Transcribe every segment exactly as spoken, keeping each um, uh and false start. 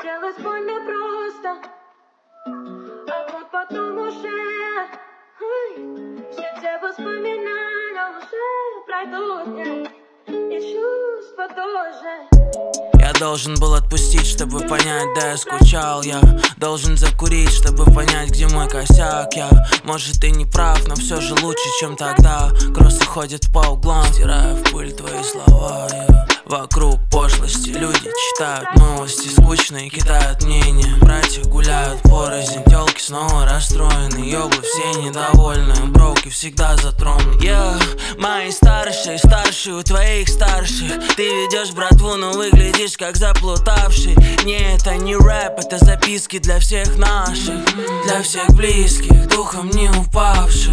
Хотелось больно просто, а вот потом уже ай, все те воспоминания уже пройдут, нет, и чувства тоже. Я должен был отпустить, чтобы понять, да я скучал. Я должен закурить, чтобы понять, где мой косяк. Я, может, и не прав, но все же лучше, чем тогда. Кроссы ходят по углам, стирая в пыль твои слова. Я... Вокруг пошлости, люди читают новости, скучные кидают мнения. Братья гуляют порознь, тёлки снова расстроены. Ёбы все недовольны, броуки всегда затронут. Yeah, мои старшие, старшие у твоих старших. Ты ведешь братву, но выглядишь как заплутавший. Не, это не рэп, это записки для всех наших, для всех близких, духом не упавших.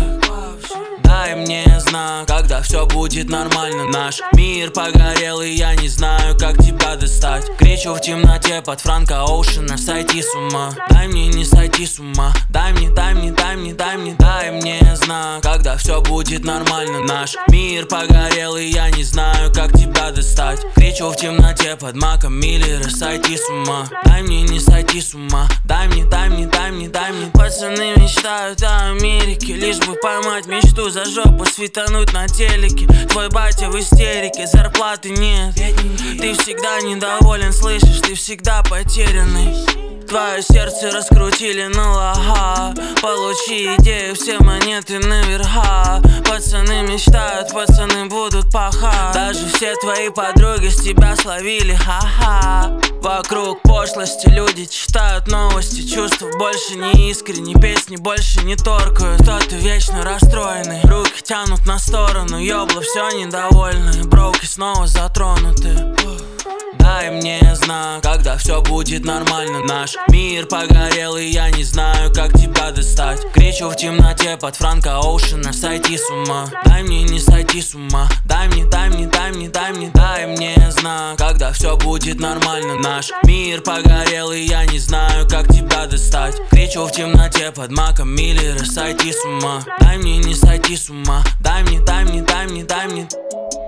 Дай мне знак, когда все будет нормально. Наш мир погорел, и я не знаю, как тебя достать. Кричу в темноте под Франка Оушена, сойти с ума. Дай мне не сойти с ума. Дай мне, дай мне, дай мне, дай мне, дай мне знак, когда все будет нормально. Наш мир погорел, и я не знаю, как тебя достать. Кричу в темноте под Маком Миллера, сойти с ума. Дай мне не сойти с ума. Дай мне, дай мне, дай мне, дай мне. Пацаны мечтают о Америке, лишь бы поймать мечту за жопу, светануть на телеке. Твой батя в истерике, зарплаты нет. Ты всегда недоволен, слышишь, ты всегда потерянный. Твое сердце раскрутили на лоха. Получи идею, все монеты наверха. Пацаны мечтают, пацаны будут пахать. Даже все твои подруги с тебя словили, ха-ха. Вокруг пошлости, люди читают новости. Чувства больше не искренни, песни больше не торкают. Кто-то вечно расстроенный, руки тянут на сторону. Ёбла все недовольны, броуки снова затронуты. Дай мне знак, когда все будет нормально. Наш мир погорел, и я не знаю, как тебя достать. Кричу в темноте под Франка Оушена, сойти с ума. Дай мне не сойти с ума. Дай мне, дай мне, дай мне, дай мне, дай мне знак, когда все будет нормально. Наш мир погорел, и я не знаю, как тебя достать. Кричу в темноте под Маком Миллера, сойти с ума. Дай мне не сойти с ума. Дай мне, дай мне, дай мне, дай мне.